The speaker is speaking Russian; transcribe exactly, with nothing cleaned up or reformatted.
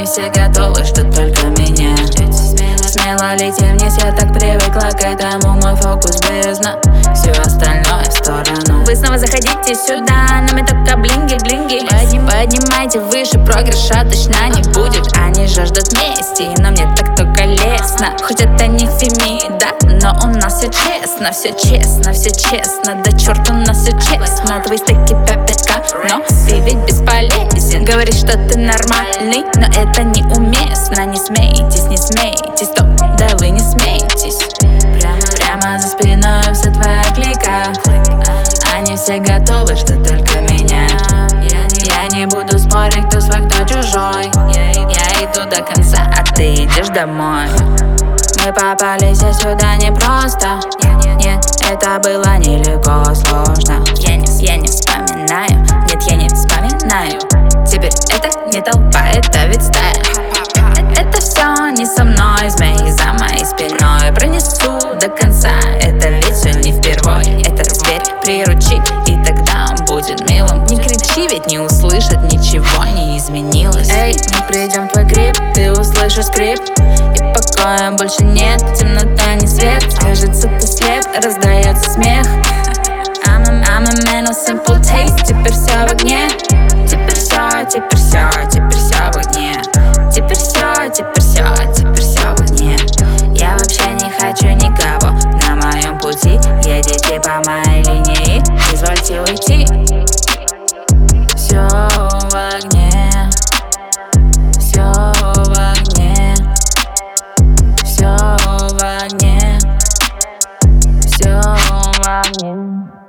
Они все готовы, что только меня. Смело лети вниз, я так привыкла к этому, мой фокус бездна, все остальное в сторону. Вы снова заходите сюда, нами только блинги-блинги. Поднимайте выше, проигрыша точно не будет. Они жаждут мести, но мне так только лестно. Хоть это не фемида, но у нас все честно. Все честно, все честно, да черт, у нас все честно. Твои стеки пять-ка, но ты ведь бесполезен. Говоришь, что ты нормальный, но это неуместно. Не смейтесь, не смейтесь, стоп, да вы не смейтесь. Прямо, прямо за спиной вся твоя клика. Они все готовы, что только меня. Я не буду спорить, кто свой, кто чужой. Я иду до конца, а ты идешь домой. Мы попались сюда не просто. Нет, это было нелегко, сложно. Я не, я не вспоминаю, нет, я не вспоминаю. Теперь это не толпа, это ведь стая. Это все не со мной, змеи за моей спиной. Пронесу до конца, это ведь все не впервой. Это зверь, приручи, и тогда он будет милым. Не кричи, ведь не услышит, ничего не изменилось. Эй, мы придем в твой гриб, ты услышишь скрип. И покоя больше нет, темнота не свет. Кажется, ты слеп, раздается смех. I'm a, I'm a man of simple taste. Теперь все в огне. Теперь все, теперь все, теперь все в огне. Теперь все, теперь все, теперь все в огне. Я вообще не хочу никого на моем пути. Едете по моей линии, извольте уйти. Все в огне. Все в огне. Все в огне. Все в огне.